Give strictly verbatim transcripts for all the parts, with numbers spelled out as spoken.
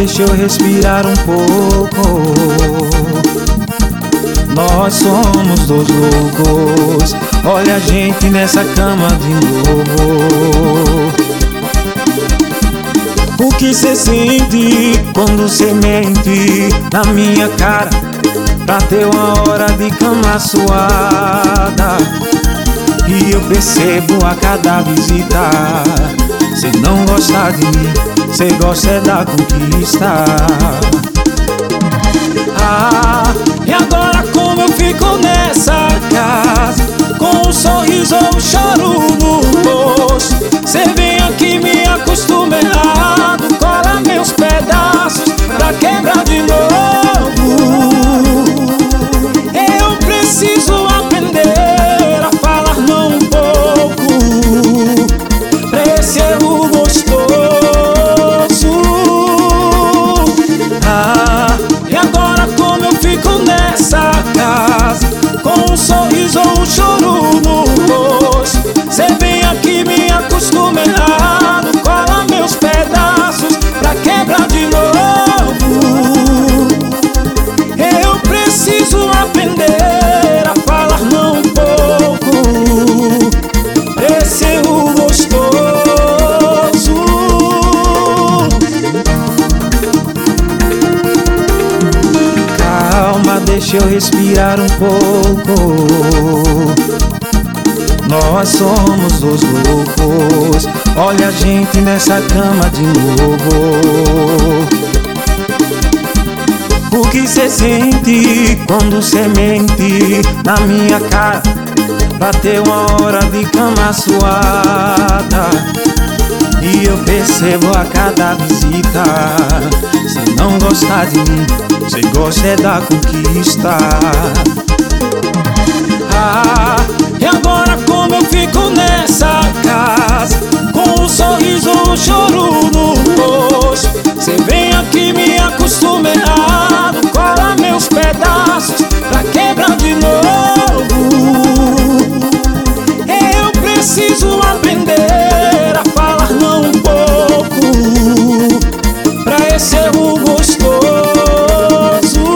deixa eu respirar um pouco. Nós somos dois loucos, olha a gente nessa cama de novo. O que cê sente quando cê mente na minha cara pra ter uma hora de cama suada? E eu percebo a cada visita, cê não gosta de mim, cê gosta é da conquista. Ah, e agora como eu fico nessa casa, com um sorriso ou um choro no rosto? Cê vem aqui, me acostuma errado, cola meus pedaços pra quebrar de novo. Eu preciso aprender a falar não um pouco pra esse erro gostoso. Ah, e agora como eu fico nessa casa, com um sorriso ou um choro no rosto? Cê vem aqui, me acostuma errado, cola meus pedaços pra quebrar de novo. Eu preciso aprender a falar não um pouco pra esse erro gostoso. Calma, deixa eu respirar um pouco. Nós somos dois loucos, olha a gente nessa cama de novo. O que cê sente quando cê mente na minha cara pra ter uma hora de cama suada? E eu percebo a cada visita, cê não gosta de mim, cê gosta é da conquista. Ah, e agora como eu fico nessa casa, com um sorriso ou um choro no rosto? Cê vem aqui, me acostuma errado, cola meus pedaços pra quebrar de novo. Eu preciso aprender a falar não um pouco pra esse erro gostoso.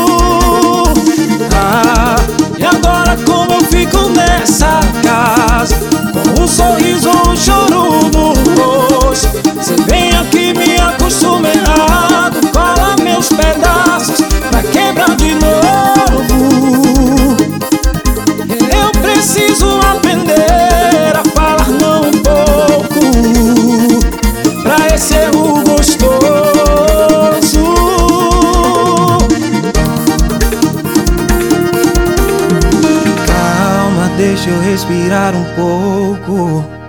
Ah, e agora como eu fico nessa casa, com um sorriso ou um choro no rosto? Cê vem aqui, me acostuma errado, cola meus pedaços pra quebrar de novo. Eu preciso aprender a falar não um pouco pra esse erro gostoso. Calma, deixa eu respirar um pouco.